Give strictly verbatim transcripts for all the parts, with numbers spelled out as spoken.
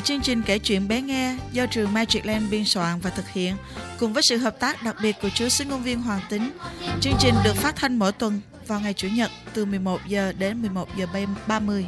chương trình kể chuyện bé nghe do trường Magic Land biên soạn và thực hiện cùng với sự hợp tác đặc biệt của chú xứ ngôn viên Hoàng Tính. Chương trình được phát thanh mỗi tuần vào ngày Chủ nhật từ mười một giờ đến mười một giờ ba mươi.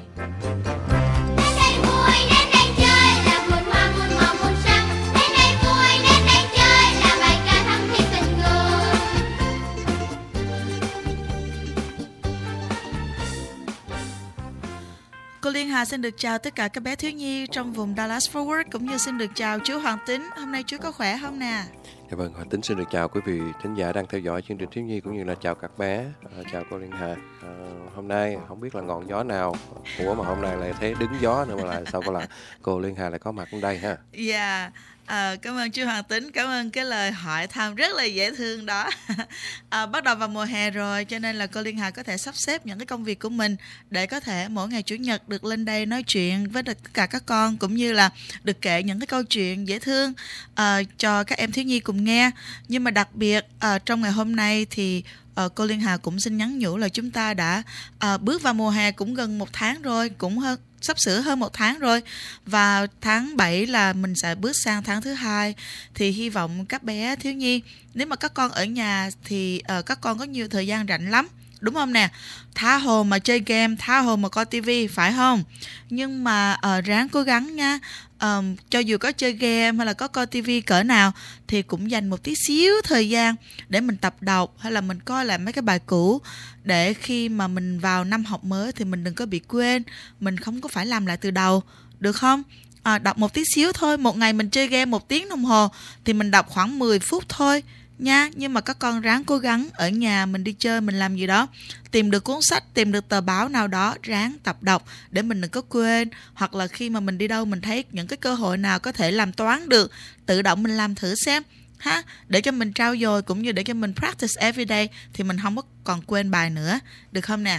Cô Liên Hà xin được chào tất cả các bé thiếu nhi trong vùng Dallas Fort Worth, cũng như xin được chào chú Hoàng Tính. Hôm nay chú có khỏe không nè? Dạ vâng, Hoàng Tính xin được chào quý vị thính giả đang theo dõi chương trình thiếu nhi, cũng như là chào các bé. À, chào cô Liên Hà. À, hôm nay không biết là ngọn gió nào, ủa mà hôm nay lại thấy đứng gió nữa, mà là sao có là cô Liên Hà lại có mặt ở đây ha? Dạ. Yeah. À, cảm ơn chú Hoàng Tính, cảm ơn cái lời hỏi thăm rất là dễ thương đó. À, bắt đầu vào mùa hè rồi, cho nên là cô Liên Hà có thể sắp xếp những cái công việc của mình để có thể mỗi ngày Chủ nhật được lên đây nói chuyện với tất cả các con, cũng như là được kể những cái câu chuyện dễ thương à, cho các em thiếu nhi cùng nghe. Nhưng mà đặc biệt à, trong ngày hôm nay thì à, cô Liên Hà cũng xin nhắn nhủ là chúng ta đã à, bước vào mùa hè cũng gần một tháng rồi, cũng hơn sắp sửa hơn một tháng rồi, và tháng bảy là mình sẽ bước sang tháng thứ hai. Thì hy vọng các bé thiếu nhi, nếu mà các con ở nhà thì uh, các con có nhiều thời gian rảnh lắm, đúng không nè? Tha hồ mà chơi game, tha hồ mà coi tivi, phải không? Nhưng mà uh, ráng cố gắng nha. Um, cho dù có chơi game hay là có coi tivi cỡ nào thì cũng dành một tí xíu thời gian để mình tập đọc, hay là mình coi lại mấy cái bài cũ, để khi mà mình vào năm học mới thì mình đừng có bị quên, mình không có phải làm lại từ đầu, được không? À, đọc một tí xíu thôi, một ngày mình chơi game một tiếng đồng hồ thì mình đọc khoảng mười phút thôi nha. Nhưng mà các con ráng cố gắng ở nhà mình đi chơi, mình làm gì đó, tìm được cuốn sách, tìm được tờ báo nào đó, ráng tập đọc để mình đừng có quên. Hoặc là khi mà mình đi đâu mình thấy những cái cơ hội nào có thể làm toán được, tự động mình làm thử xem ha, để cho mình trau dồi, cũng như để cho mình practice every day, thì mình không có còn quên bài nữa, được không nè?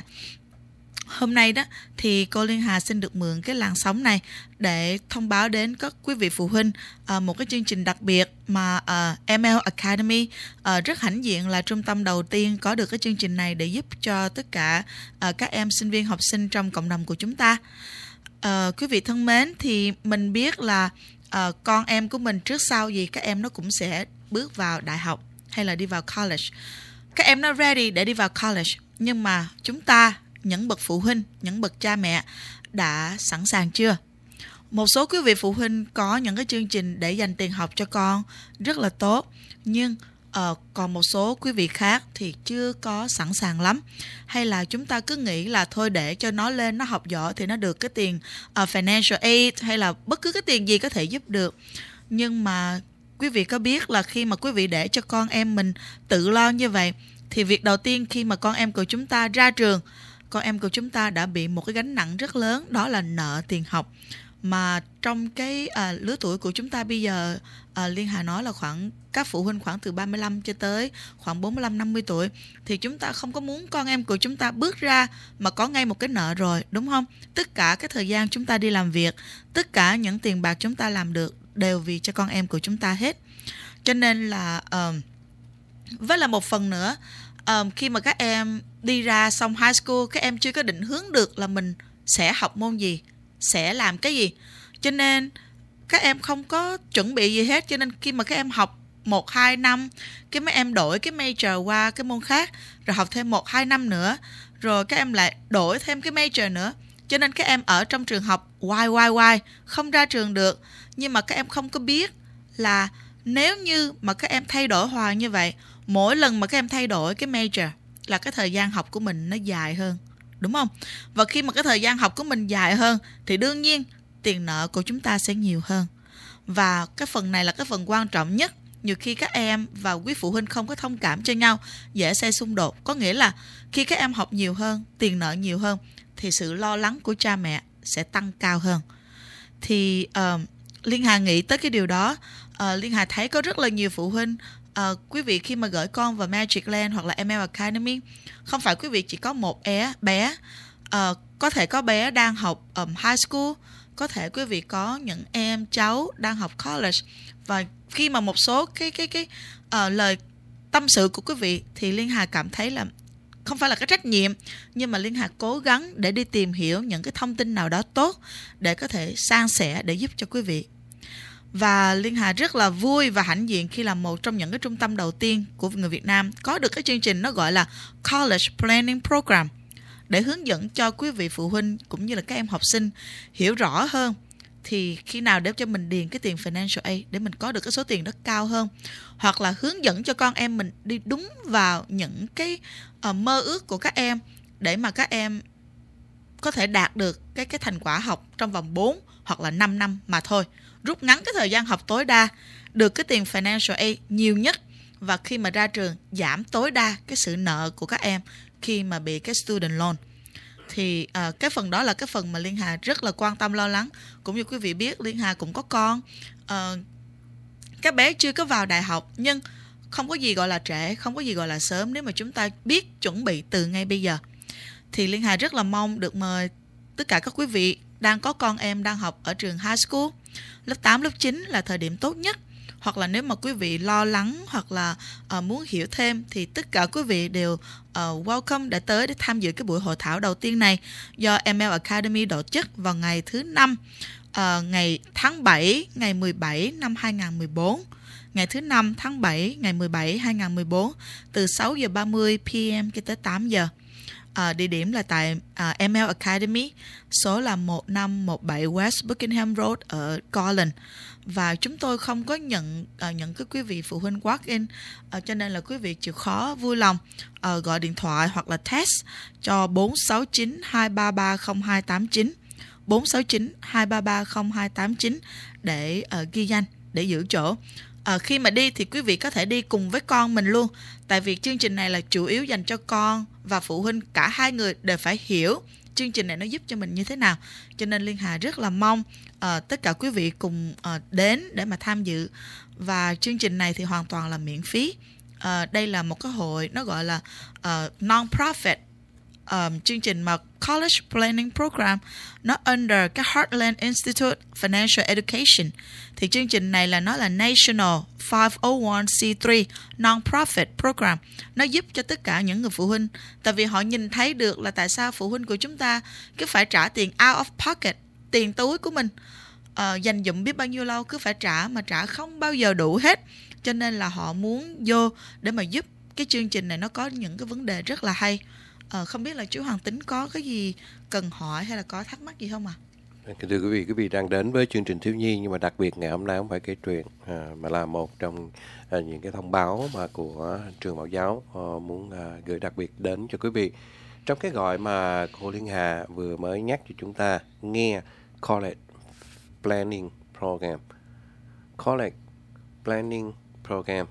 Hôm nay đó thì cô Liên Hà xin được mượn cái làn sóng này để thông báo đến các quý vị phụ huynh uh, một cái chương trình đặc biệt mà uh, em lờ Academy uh, rất hãnh diện là trung tâm đầu tiên có được cái chương trình này để giúp cho tất cả uh, các em sinh viên học sinh trong cộng đồng của chúng ta. Uh, quý vị thân mến, thì mình biết là uh, con em của mình trước sau gì các em nó cũng sẽ bước vào đại học hay là đi vào college. Các em nó ready để đi vào college, nhưng mà chúng ta, những bậc phụ huynh, những bậc cha mẹ đã sẵn sàng chưa? Một số quý vị phụ huynh có những cái chương trình để dành tiền học cho con rất là tốt, nhưng uh, còn một số quý vị khác thì chưa có sẵn sàng lắm. Hay là chúng ta cứ nghĩ là thôi để cho nó lên, nó học giỏi thì nó được cái tiền uh, financial aid, hay là bất cứ cái tiền gì có thể giúp được. Nhưng mà quý vị có biết là khi mà quý vị để cho con em mình tự lo như vậy, thì việc đầu tiên khi mà con em của chúng ta ra trường, con em của chúng ta đã bị một cái gánh nặng rất lớn, đó là nợ tiền học. Mà trong cái à, lứa tuổi của chúng ta bây giờ, à, Liên Hà nói là khoảng các phụ huynh khoảng từ ba mươi lăm cho tới khoảng bốn mươi lăm năm mươi tuổi, thì chúng ta không có muốn con em của chúng ta bước ra mà có ngay một cái nợ rồi, đúng không? Tất cả cái thời gian chúng ta đi làm việc, tất cả những tiền bạc chúng ta làm được đều vì cho con em của chúng ta hết. Cho nên là uh, với là một phần nữa, uh, khi mà các em đi ra xong high school, các em chưa có định hướng được là mình sẽ học môn gì, sẽ làm cái gì, cho nên các em không có chuẩn bị gì hết. Cho nên khi mà các em học một hai năm, cái mấy em đổi cái major qua cái môn khác, rồi học thêm một hai năm nữa, rồi các em lại đổi thêm cái major nữa. Cho nên các em ở trong trường học hoài hoài hoài, không ra trường được. Nhưng mà các em không có biết là nếu như mà các em thay đổi hoài như vậy, mỗi lần mà các em thay đổi cái major là cái thời gian học của mình nó dài hơn, đúng không? Và khi mà cái thời gian học của mình dài hơn thì đương nhiên tiền nợ của chúng ta sẽ nhiều hơn. Và cái phần này là cái phần quan trọng nhất. Nhiều khi các em và quý phụ huynh không có thông cảm cho nhau, dễ xảy xung đột. Có nghĩa là khi các em học nhiều hơn, tiền nợ nhiều hơn, thì sự lo lắng của cha mẹ sẽ tăng cao hơn. Thì uh, Liên Hà nghĩ tới cái điều đó. uh, Liên Hà thấy có rất là nhiều phụ huynh, uh, quý vị khi mà gửi con vào Magic Land hoặc là em lờ Academy, không phải quý vị chỉ có một bé, bé. Uh, có thể có bé đang học um, high school, có thể quý vị có những em cháu đang học college. Và khi mà một số cái cái cái uh, lời tâm sự của quý vị thì Liên Hà cảm thấy là không phải là cái trách nhiệm, nhưng mà Liên Hà cố gắng để đi tìm hiểu những cái thông tin nào đó tốt để có thể san sẻ để giúp cho quý vị. Và Liên Hà rất là vui và hãnh diện khi là một trong những cái trung tâm đầu tiên của người Việt Nam có được cái chương trình nó gọi là College Planning Program, để hướng dẫn cho quý vị phụ huynh cũng như là các em học sinh hiểu rõ hơn thì khi nào để cho mình điền cái tiền financial aid để mình có được cái số tiền đó cao hơn, hoặc là hướng dẫn cho con em mình đi đúng vào những cái uh, mơ ước của các em để mà các em có thể đạt được cái cái thành quả học trong vòng bốn hoặc là năm năm mà thôi, rút ngắn cái thời gian học tối đa, được cái tiền financial aid nhiều nhất, và khi mà ra trường giảm tối đa cái sự nợ của các em khi mà bị cái student loan. Thì uh, cái phần đó là cái phần mà Liên Hà rất là quan tâm lo lắng. Cũng như quý vị biết, Liên Hà cũng có con, uh, các bé chưa có vào đại học, nhưng không có gì gọi là trễ, không có gì gọi là sớm nếu mà chúng ta biết chuẩn bị từ ngay bây giờ. Thì Liên Hà rất là mong được mời tất cả các quý vị đang có con em đang học ở trường high school, lớp tám, lớp chín là thời điểm tốt nhất. Hoặc là nếu mà quý vị lo lắng hoặc là uh, muốn hiểu thêm thì tất cả quý vị đều uh, welcome để tới để tham dự cái buổi hội thảo đầu tiên này do em lờ Academy tổ chức vào ngày thứ năm, uh, ngày tháng bảy, ngày mười bảy năm hai không một bốn. Ngày thứ năm tháng bảy, ngày mười bảy hai không một bốn, từ sáu giờ ba mươi p m cho tới tám giờ. À, địa điểm là tại uh, em lờ Academy, số là một năm một bảy West Buckingham Road ở Garland. Và chúng tôi không có nhận uh, những cái quý vị phụ huynh walk in, uh, cho nên là quý vị chịu khó vui lòng uh, gọi điện thoại hoặc là text cho bốn sáu chín hai ba ba không hai tám chín, bốn sáu chín hai ba ba không hai tám chín để uh, ghi danh, để giữ chỗ. À, khi mà đi thì quý vị có thể đi cùng với con mình luôn, tại vì chương trình này là chủ yếu dành cho con và phụ huynh, cả hai người đều phải hiểu chương trình này nó giúp cho mình như thế nào. Cho nên Liên Hà rất là mong uh, tất cả quý vị cùng uh, đến để mà tham dự. Và chương trình này thì hoàn toàn là miễn phí. Uh, đây là một cái hội nó gọi là uh, non-profit. Um, chương trình mà College Planning Program nó under cái Heartland Institute Financial Education. Thì chương trình này là nó là National năm không một c ba Non-Profit Program. Nó giúp cho tất cả những người phụ huynh, tại vì họ nhìn thấy được là tại sao phụ huynh của chúng ta cứ phải trả tiền out of pocket, tiền túi của mình, uh, dành dụm biết bao nhiêu lâu cứ phải trả mà trả không bao giờ đủ hết. Cho nên là họ muốn vô để mà giúp. Cái chương trình này nó có những cái vấn đề rất là hay. Ờ, không biết là chú Hoàng Tính có cái gì cần hỏi hay là có thắc mắc gì không ạ? À? Thưa quý vị, quý vị đang đến với chương trình thiếu nhi, nhưng mà đặc biệt ngày hôm nay không phải kể chuyện, à, mà là một trong à, những cái thông báo mà của trường Mẫu giáo à, muốn à, gửi đặc biệt đến cho quý vị. Trong cái gọi mà cô Liên Hà vừa mới nhắc cho chúng ta nghe, College Planning Program, College Planning Program,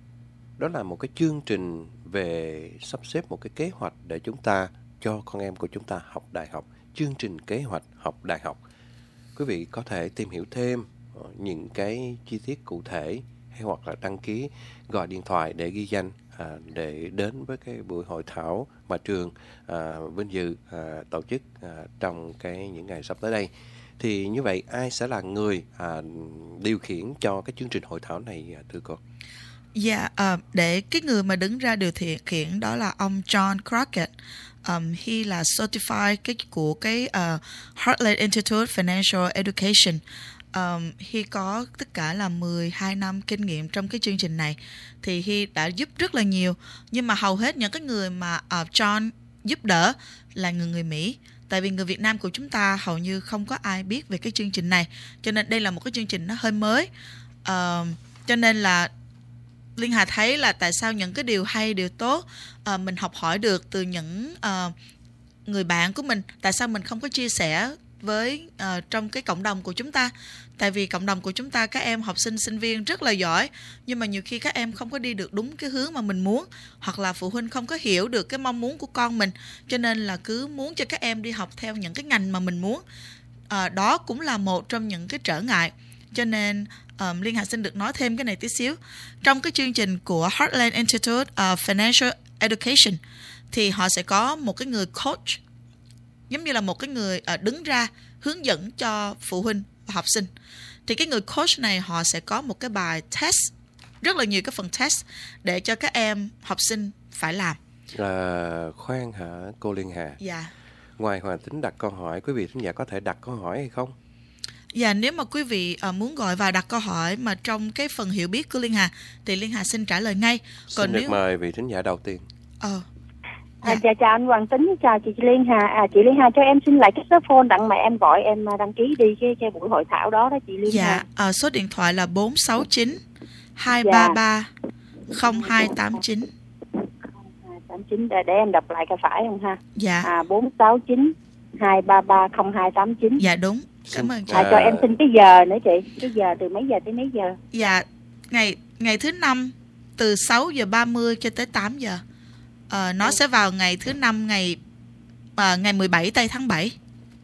đó là một cái chương trình về sắp xếp một cái kế hoạch để chúng ta cho con em của chúng ta học đại học, chương trình kế hoạch học đại học. Quý vị có thể tìm hiểu thêm những cái chi tiết cụ thể hay hoặc là đăng ký, gọi điện thoại để ghi danh à, để đến với cái buổi hội thảo mà trường à, vinh dự à, tổ chức à, trong cái những ngày sắp tới đây. Thì như vậy ai sẽ là người à, điều khiển cho cái chương trình hội thảo này thưa cô? Dạ, yeah, uh, để cái người mà đứng ra điều khiển đó là ông John Crockett. Um, he là certified cái của cái uh, Heartland Institute Financial Education. Um, he có tất cả là mười hai năm kinh nghiệm trong cái chương trình này. Thì he đã giúp rất là nhiều. Nhưng mà hầu hết những cái người mà uh, John giúp đỡ là người người Mỹ. Tại vì người Việt Nam của chúng ta hầu như không có ai biết về cái chương trình này. Cho nên đây là một cái chương trình nó hơi mới. Uh, cho nên là Liên Hà thấy là tại sao những cái điều hay, điều tốt uh, mình học hỏi được từ những uh, người bạn của mình, tại sao mình không có chia sẻ với uh, trong cái cộng đồng của chúng ta. Tại vì cộng đồng của chúng ta các em học sinh, sinh viên rất là giỏi, nhưng mà nhiều khi các em không có đi được đúng cái hướng mà mình muốn, hoặc là phụ huynh không có hiểu được cái mong muốn của con mình, cho nên là cứ muốn cho các em đi học theo những cái ngành mà mình muốn. Uh, đó cũng là một trong những cái trở ngại. Cho nên um, Liên Hà xin được nói thêm cái này tí xíu. Trong cái chương trình của Heartland Institute of Financial Education thì họ sẽ có một cái người coach, giống như là một cái người uh, đứng ra hướng dẫn cho phụ huynh và học sinh. Thì cái người coach này họ sẽ có một cái bài test, rất là nhiều cái phần test để cho các em học sinh phải làm. À, khoan hả cô Liên Hà. Dạ. Ngoài Hoàng Tính đặt câu hỏi, quý vị thính giả có thể đặt câu hỏi hay không? Dạ, nếu mà quý vị uh, muốn gọi vào đặt câu hỏi mà trong cái phần hiểu biết của Liên Hà thì Liên Hà xin trả lời ngay. Còn xin nếu... được mời vị thính giả đầu tiên. Ờ. Dạ. À, dạ, chào anh Hoàng Tính, chào chị Liên Hà. À, chị Liên Hà cho em xin lại cái số phone đặng mà em gọi em đăng ký đi cái, cái buổi hội thảo đó đó chị Liên dạ, Hà. Dạ, uh, số điện thoại là bốn sáu chín hai ba ba không hai tám chín. tám chín để, để em đọc lại cái phải không ha? Dạ. À, bốn sáu chín hai ba ba không hai tám chín. Dạ đúng. Cảm ơn chị. À, cho em xin cái giờ nữa chị. Cái giờ từ mấy giờ tới mấy giờ? Dạ, ngày ngày thứ năm từ sáu giờ ba mươi cho tới tám giờ. Ờ, nó ừ. sẽ vào ngày thứ năm ngày à, ngày mười bảy tây tháng bảy.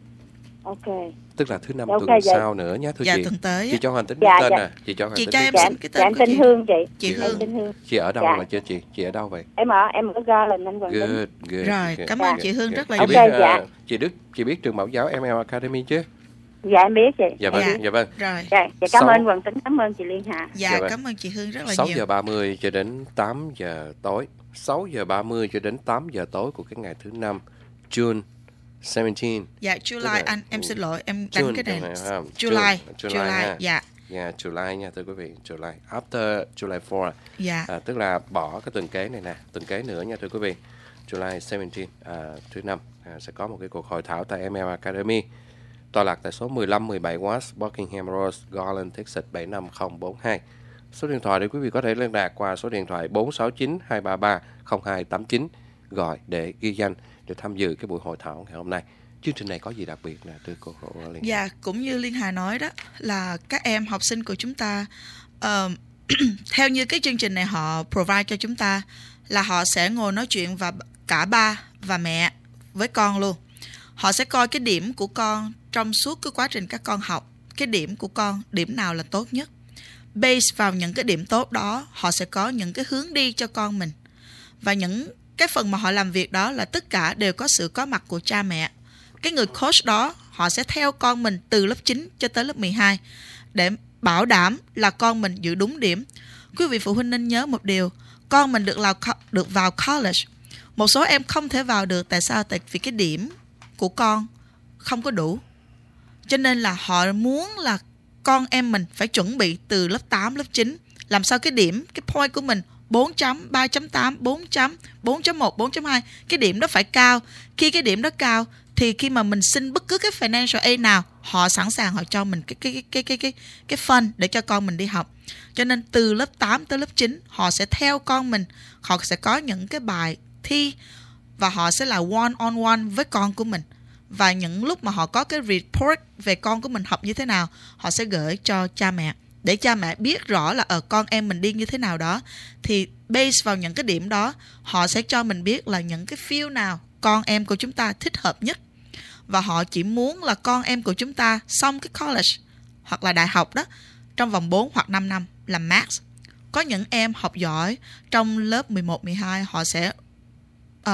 Ok. Tức là thứ năm okay, tuần dạ. sau nữa nhé thưa dạ, chị. tuần tới. Chị cho Hoàng Tính dạ, tên dạ. nè, chị cho Hoàng chị Tính. cho em dạ, xin cái tên dạ, của chị. chị. Hương chị. Chị, chị Hương. Hương. Hương. Chị ở đâu dạ. là chị? Chị chị ở đâu vậy? Em ở em ở Garland anh Hoàng Tính. Good, good. Rồi, good, cảm good, ơn good, chị Hương good. rất là chị nhiều. Biết, okay, dạ. uh, chị Đức, chị biết trường Mẫu giáo em lờ Academy chứ? Dạ em biết chị. Dạ vâng, dạ, dạ vâng. Rồi. Dạ, dạ cảm sáu... ơn Hoàng Tính, cảm ơn chị Liên Hà. Dạ, dạ vâng. Cảm ơn chị Hương rất là sáu nhiều. giờ ba mươi cho đến tám giờ tối. sáu giờ ba mươi cho đến tám giờ tối của cái ngày thứ năm, June seventeenth. Dạ, July là... anh em xin lỗi, em đánh June, cái này. July, July, July, July, dạ. Yeah, July nha thưa quý vị, July after July fourth. Dạ. À, tức là bỏ cái tuần kế này nè, tuần kế nữa nha thưa quý vị. July seventeenth à, thứ năm à, sẽ có một cái cuộc hội thảo tại em lờ Academy. Tọa lạc tại số mười lăm mười bảy West Buckingham Road, Garland, Texas bảy năm không bốn hai. Số điện thoại để quý vị có thể liên lạc qua số điện thoại bốn sáu chín hai ba ba không hai tám chín, gọi để ghi danh để tham dự cái buổi hội thảo ngày hôm nay. Chương trình này có gì đặc biệt nè thưa cô Liên Hà? Dạ, cũng như Liên Hà nói đó là các em học sinh của chúng ta uh, theo như cái chương trình này họ provide cho chúng ta là họ sẽ ngồi nói chuyện và cả ba và mẹ với con luôn. Họ sẽ coi cái điểm của con trong suốt cái quá trình các con học, cái điểm của con, điểm nào là tốt nhất. Base vào những cái điểm tốt đó, họ sẽ có những cái hướng đi cho con mình. Và những cái phần mà họ làm việc đó là tất cả đều có sự có mặt của cha mẹ. Cái người coach đó, họ sẽ theo con mình từ lớp chín cho tới lớp mười hai để bảo đảm là con mình giữ đúng điểm. Quý vị phụ huynh nên nhớ một điều, con mình được, là, được vào college. Một số em không thể vào được, tại sao? Tại vì cái điểm của con không có đủ. Cho nên là họ muốn là con em mình phải chuẩn bị từ lớp tám, lớp chín. Làm sao cái điểm, cái point của mình bốn chấm, ba chấm tám, bốn chấm, bốn chấm một, bốn chấm hai, cái điểm đó phải cao. Khi cái điểm đó cao thì khi mà mình xin bất cứ cái financial aid nào, họ sẵn sàng họ cho mình cái cái cái cái cái cái fund để cho con mình đi học. Cho nên từ lớp tám tới lớp chín họ sẽ theo con mình, họ sẽ có những cái bài thi và họ sẽ là one on one với con của mình. Và những lúc mà họ có cái report về con của mình học như thế nào, họ sẽ gửi cho cha mẹ để cha mẹ biết rõ là ở con em mình đi như thế nào đó. Thì base vào những cái điểm đó, họ sẽ cho mình biết là những cái field nào con em của chúng ta thích hợp nhất. Và họ chỉ muốn là con em của chúng ta xong cái college hoặc là đại học đó trong vòng bốn hoặc năm năm là max. Có những em học giỏi trong lớp mười một, mười hai họ sẽ uh,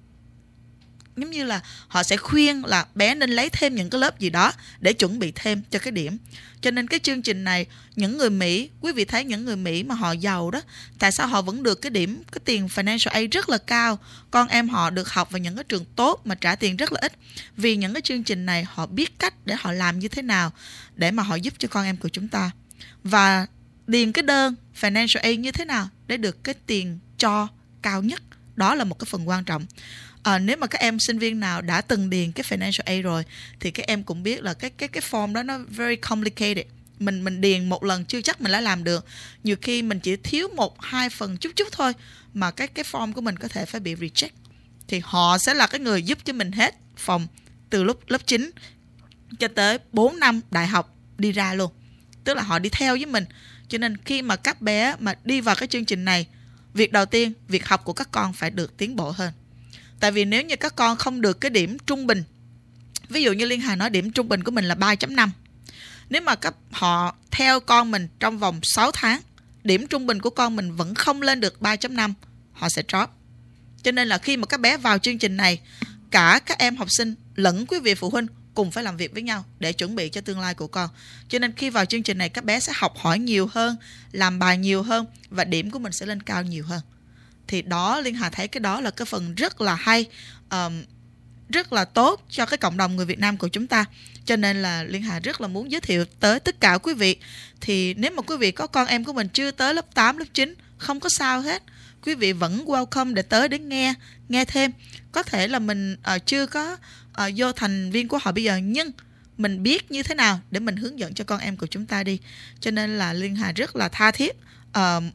giống như là họ sẽ khuyên là bé nên lấy thêm những cái lớp gì đó để chuẩn bị thêm cho cái điểm. Cho nên cái chương trình này, những người Mỹ, quý vị thấy những người Mỹ mà họ giàu đó, tại sao họ vẫn được cái điểm, cái tiền financial aid rất là cao. Con em họ được học vào những cái trường tốt mà trả tiền rất là ít. Vì những cái chương trình này họ biết cách để họ làm như thế nào để mà họ giúp cho con em của chúng ta. Và điền cái đơn financial aid như thế nào để được cái tiền cho cao nhất. Đó là một cái phần quan trọng. À, nếu mà các em sinh viên nào đã từng điền cái financial aid rồi thì các em cũng biết là cái cái cái form đó nó very complicated. Mình mình điền một lần chưa chắc mình đã làm được. Nhiều khi mình chỉ thiếu một hai phần chút chút thôi mà cái cái form của mình có thể phải bị reject. Thì họ sẽ là cái người giúp cho mình hết phòng từ lúc lớp chín cho tới bốn năm đại học đi ra luôn. Tức là họ đi theo với mình. Cho nên khi mà các bé mà đi vào cái chương trình này, việc đầu tiên, việc học của các con phải được tiến bộ hơn. Tại vì nếu như các con không được cái điểm trung bình, ví dụ như Liên Hà nói điểm trung bình của mình là ba chấm năm. Nếu mà các họ theo con mình trong vòng sáu tháng, điểm trung bình của con mình vẫn không lên được ba chấm năm, họ sẽ drop. Cho nên là khi mà các bé vào chương trình này, cả các em học sinh lẫn quý vị phụ huynh cùng phải làm việc với nhau để chuẩn bị cho tương lai của con. Cho nên khi vào chương trình này, các bé sẽ học hỏi nhiều hơn, làm bài nhiều hơn và điểm của mình sẽ lên cao nhiều hơn. Thì đó, Liên Hà thấy cái đó là cái phần rất là hay, um, rất là tốt cho cái cộng đồng người Việt Nam của chúng ta. Cho nên là Liên Hà rất là muốn giới thiệu tới tất cả quý vị. Thì nếu mà quý vị có con em của mình chưa tới lớp tám, lớp chín, không có sao hết. Quý vị vẫn welcome để tới để nghe, nghe thêm. Có thể là mình uh, chưa có uh, vô thành viên của họ bây giờ, nhưng mình biết như thế nào để mình hướng dẫn cho con em của chúng ta đi. Cho nên là Liên Hà rất là tha thiết uh,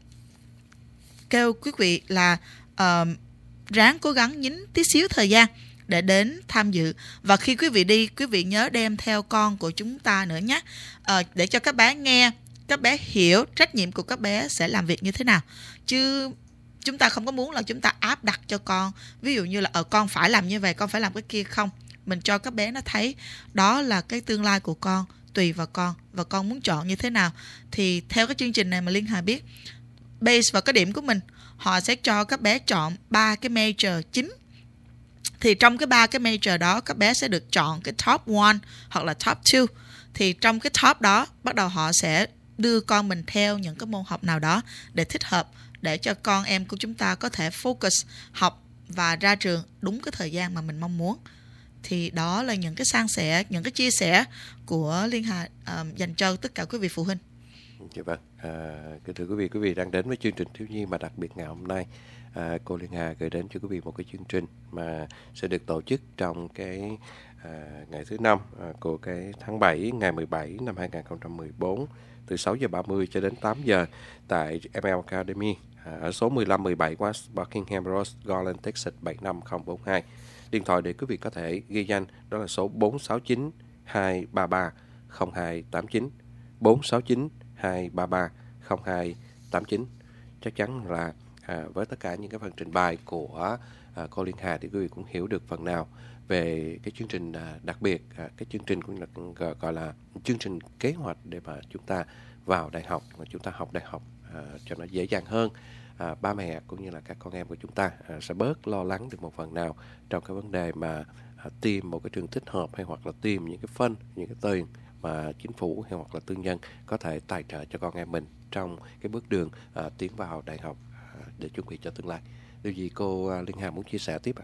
kêu quý vị là uh, ráng cố gắng nhín tí xíu thời gian để đến tham dự. Và khi quý vị đi, quý vị nhớ đem theo con của chúng ta nữa nhé, à, để cho các bé nghe, các bé hiểu trách nhiệm của các bé sẽ làm việc như thế nào. Chứ chúng ta không có muốn là chúng ta áp đặt cho con, ví dụ như là ở con phải làm như vậy, con phải làm cái kia. Không, mình cho các bé nó thấy đó là cái tương lai của con, tùy vào con và con muốn chọn như thế nào. Thì theo cái chương trình này mà Liên Hà biết, base vào cái điểm của mình, họ sẽ cho các bé chọn ba cái major chính. Thì trong cái ba cái major đó, các bé sẽ được chọn cái top one hoặc là top two. Thì trong cái top đó, bắt đầu họ sẽ đưa con mình theo những cái môn học nào đó để thích hợp, để cho con em của chúng ta có thể focus học và ra trường đúng cái thời gian mà mình mong muốn. Thì đó là những cái san sẻ, những cái chia sẻ của Liên Hà uh, dành cho tất cả quý vị phụ huynh. Dạ vâng, à, kính thưa quý vị, quý vị đang đến với chương trình Thiếu Nhi mà đặc biệt ngày hôm nay. À, cô Liên Hà gửi đến cho quý vị một cái chương trình mà sẽ được tổ chức trong cái à, ngày thứ năm à, của cái tháng bảy, ngày mười bảy năm hai nghìn không trăm mười bốn, từ sáu giờ ba mươi cho đến tám giờ tại em lờ Academy à, ở số mười lăm mười bảy West Buckingham Road, Garland, Texas bảy năm không bốn hai. Điện thoại để quý vị có thể ghi danh đó là số bốn sáu chín hai ba ba không hai tám chín, bốn sáu chín hai ba ba không hai tám chín. Chắc chắn là à, với tất cả những cái phần trình bày của à, cô Liên Hà thì quý vị cũng hiểu được phần nào về cái chương trình à, đặc biệt, à, cái chương trình cũng là gọi, gọi là chương trình kế hoạch để mà chúng ta vào đại học, mà chúng ta học đại học à, cho nó dễ dàng hơn. À, ba mẹ cũng như là các con em của chúng ta à, sẽ bớt lo lắng được một phần nào trong cái vấn đề mà à, tìm một cái trường thích hợp, hay hoặc là tìm những cái phân, những cái tiền mà chính phủ hay hoặc là tư nhân có thể tài trợ cho con em mình trong cái bước đường à, tiến vào đại học à, để chuẩn bị cho tương lai. Điều gì cô à, Liên Hà muốn chia sẻ tiếp ạ?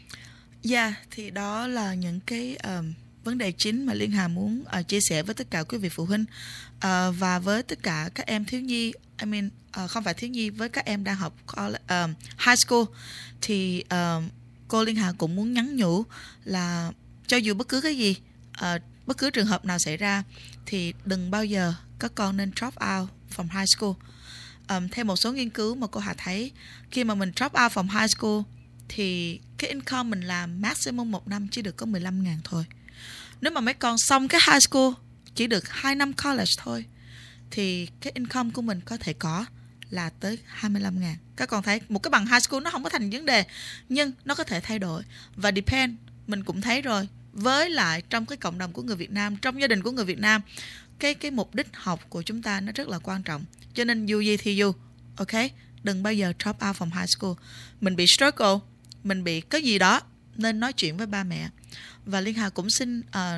Dạ, yeah, thì đó là những cái um, vấn đề chính mà Liên Hà muốn uh, chia sẻ với tất cả quý vị phụ huynh uh, và với tất cả các em thiếu nhi, I mean uh, không phải thiếu nhi, với các em đang học college, um, high school. Thì um, cô Liên Hà cũng muốn nhắn nhủ là cho dù bất cứ cái gì, uh, bất cứ trường hợp nào xảy ra, thì đừng bao giờ các con nên drop out from high school. Um, theo một số nghiên cứu mà cô Hà thấy, khi mà mình drop out from high school thì cái income mình làm maximum một năm chỉ được có mười lăm ngàn thôi. Nếu mà mấy con xong cái high school chỉ được hai năm college thôi, thì cái income của mình có thể có là tới hai mươi lăm ngàn. Các con thấy một cái bằng high school nó không có thành vấn đề, nhưng nó có thể thay đổi. Và depend, mình cũng thấy rồi, với lại trong cái cộng đồng của người Việt Nam, trong gia đình của người Việt Nam, cái cái mục đích học của chúng ta nó rất là quan trọng. Cho nên dù gì thì dù, ok, đừng bao giờ drop out from high school. Mình bị struggle, mình bị cái gì đó, nên nói chuyện với ba mẹ. Và Liên Hà cũng xin uh,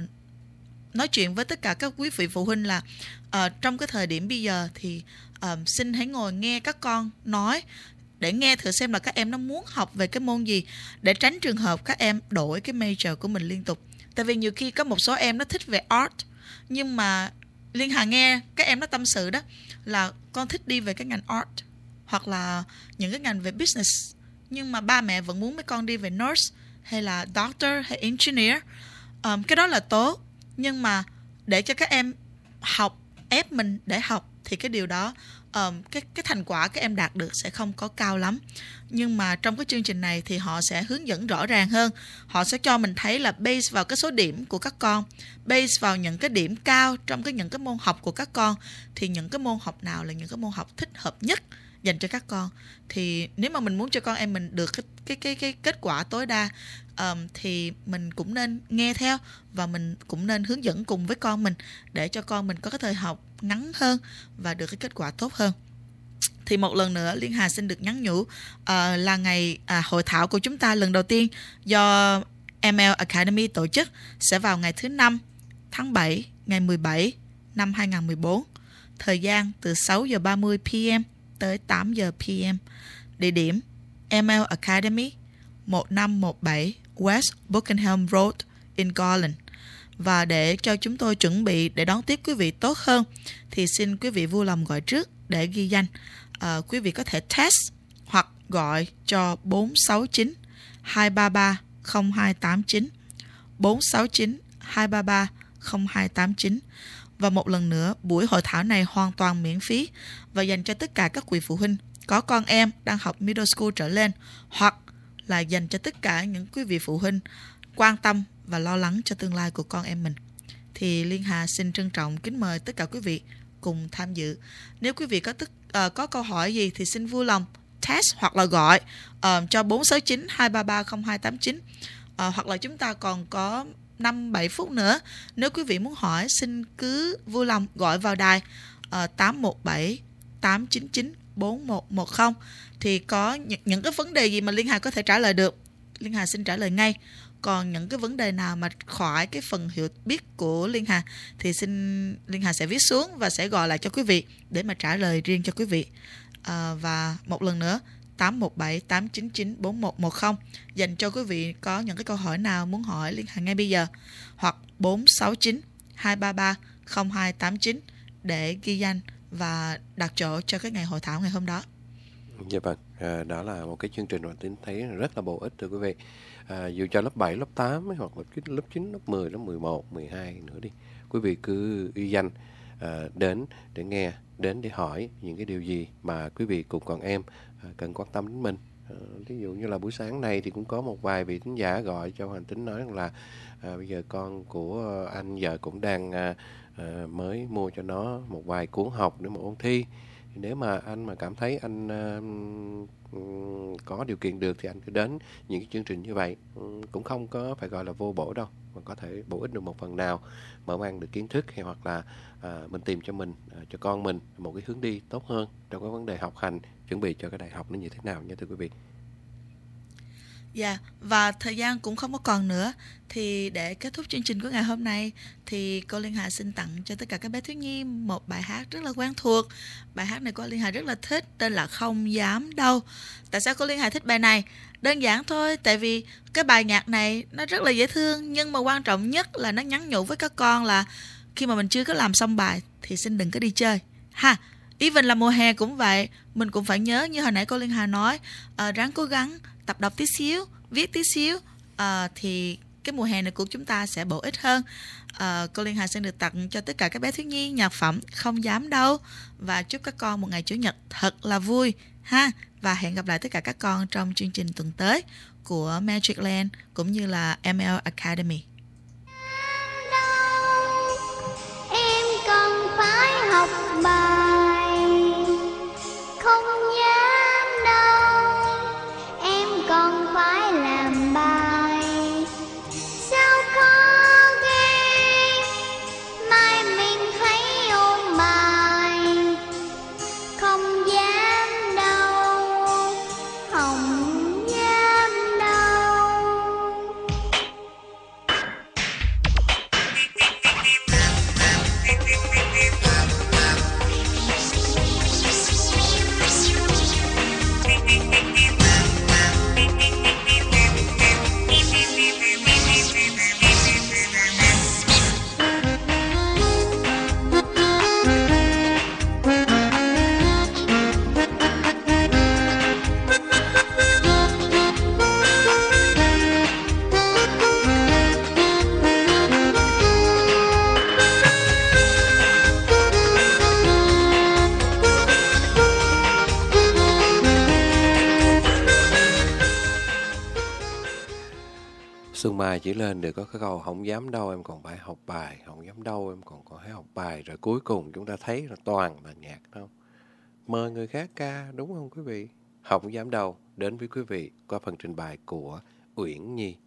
nói chuyện với tất cả các quý vị phụ huynh là uh, trong cái thời điểm bây giờ thì uh, xin hãy ngồi nghe các con nói, để nghe thử xem là các em nó muốn học về cái môn gì, để tránh trường hợp các em đổi cái major của mình liên tục. Tại vì nhiều khi có một số em nó thích về art, nhưng mà Liên Hà nghe các em nó tâm sự đó là con thích đi về cái ngành art hoặc là những cái ngành về business, nhưng mà ba mẹ vẫn muốn mấy con đi về nurse hay là doctor hay engineer. um, Cái đó là tốt, nhưng mà để cho các em học, ép mình để học, thì cái điều đó um, cái, cái thành quả các em đạt được sẽ không có cao lắm. Nhưng mà trong cái chương trình này thì họ sẽ hướng dẫn rõ ràng hơn. Họ sẽ cho mình thấy là base vào cái số điểm của các con, base vào những cái điểm cao trong cái những cái môn học của các con, thì những cái môn học nào là những cái môn học thích hợp nhất dành cho các con. Thì nếu mà mình muốn cho con em mình được cái cái cái, cái kết quả tối đa, um, thì mình cũng nên nghe theo, và mình cũng nên hướng dẫn cùng với con mình, để cho con mình có cái thời học ngắn hơn và được cái kết quả tốt hơn. Thì một lần nữa Liên Hà xin được nhắn nhủ uh, là ngày à, hội thảo của chúng ta lần đầu tiên do em lờ Academy tổ chức sẽ vào ngày thứ năm tháng bảy, ngày mười bảy năm hai nghìn không trăm mười bốn. Thời gian từ sáu giờ ba mươi p m tới tám giờ p m. Địa điểm em lờ Academy, một năm một bảy West Buckingham Road in Garland. Và để cho chúng tôi chuẩn bị để đón tiếp quý vị tốt hơn thì xin quý vị vui lòng gọi trước để ghi danh. À, quý vị có thể text hoặc gọi cho bốn sáu chín hai ba ba không hai tám chín, bốn sáu chín hai ba ba không hai tám chín. Và một lần nữa, buổi hội thảo này hoàn toàn miễn phí và dành cho tất cả các quý phụ huynh có con em đang học middle school trở lên, hoặc là dành cho tất cả những quý vị phụ huynh quan tâm và lo lắng cho tương lai của con em mình. Thì Liên Hà xin trân trọng kính mời tất cả quý vị cùng tham dự. Nếu quý vị có tức, uh, có câu hỏi gì thì xin vui lòng text hoặc là gọi uh, cho bốn sáu chín hai ba ba không hai tám chín. Uh, hoặc là chúng ta còn có năm bảy phút nữa. Nếu quý vị muốn hỏi, xin cứ vui lòng gọi vào đài uh, tám một bảy tám chín chín bốn một một không. Thì có những, những cái vấn đề gì mà Liên Hà có thể trả lời được, Liên Hà xin trả lời ngay. Còn những cái vấn đề nào mà khỏi cái phần hiểu biết của Liên Hà thì xin Liên Hà sẽ viết xuống và sẽ gọi lại cho quý vị để mà trả lời riêng cho quý vị. À, và một lần nữa, tám một bảy tám chín chín bốn một một không dành cho quý vị có những cái câu hỏi nào muốn hỏi Liên Hà ngay bây giờ, hoặc bốn sáu chín hai ba ba không hai tám chín để ghi danh và đặt chỗ cho cái ngày hội thảo ngày hôm đó. Dạ vâng, à, đó là một cái chương trình mà Tín thấy rất là bổ ích thưa quý vị. À, dù cho lớp bảy, lớp tám hoặc là lớp chín, lớp mười, lớp mười một, mười hai nữa đi, quý vị cứ ghi danh à, đến để nghe, đến để hỏi những cái điều gì mà quý vị cùng con em à, cần quan tâm đến mình. À, ví dụ như là buổi sáng này thì cũng có một vài vị thính giả gọi cho Hoàng Tín nói rằng là à, bây giờ con của anh giờ cũng đang à, à, mới mua cho nó một vài cuốn học để mà ôn thi. Nếu mà anh mà cảm thấy anh uh, có điều kiện được thì anh cứ đến những cái chương trình như vậy. Uh, cũng không có phải gọi là vô bổ đâu, mà có thể bổ ích được một phần nào, mở mang được kiến thức, hay hoặc là uh, mình tìm cho mình, uh, cho con mình một cái hướng đi tốt hơn trong cái vấn đề học hành, chuẩn bị cho cái đại học nó như thế nào nha thưa quý vị. Dạ, yeah, và thời gian cũng không có còn nữa. Thì để kết thúc chương trình của ngày hôm nay thì cô Liên Hà xin tặng cho tất cả các bé thiếu nhi một bài hát rất là quen thuộc. Bài hát này cô Liên Hà rất là thích, tên là Không Dám Đâu. Tại sao cô Liên Hà thích bài này? Đơn giản thôi, tại vì cái bài nhạc này nó rất là dễ thương, nhưng mà quan trọng nhất là nó nhắn nhủ với các con là khi mà mình chưa có làm xong bài thì xin đừng có đi chơi ha. Even là mùa hè cũng vậy, mình cũng phải nhớ như hồi nãy cô Liên Hà nói, uh, ráng cố gắng tập đọc tí xíu, viết tí xíu, uh, thì cái mùa hè này của chúng ta sẽ bổ ích hơn. Uh, cô Liên Hà xin được tặng cho tất cả các bé thiếu nhi nhạc phẩm Không Dám Đâu, và chúc các con một ngày Chủ nhật thật là vui ha. Và hẹn gặp lại tất cả các con trong chương trình tuần tới của Magic Land cũng như là em lờ Academy. Em cần phải học bài không dám đâu, em còn phải làm bài sao khó ghê, mai mình thấy ôn bài không dám đâu, không dám đâu. Xuân Mai chỉ lên được có cái câu không dám đâu em còn phải học bài, không dám đâu em còn còn phải học bài, rồi cuối cùng chúng ta thấy là toàn là nhạc đâu. Mời người khác ca, đúng không quý vị? Không dám đâu đến với quý vị qua phần trình bày của Uyển Nhi.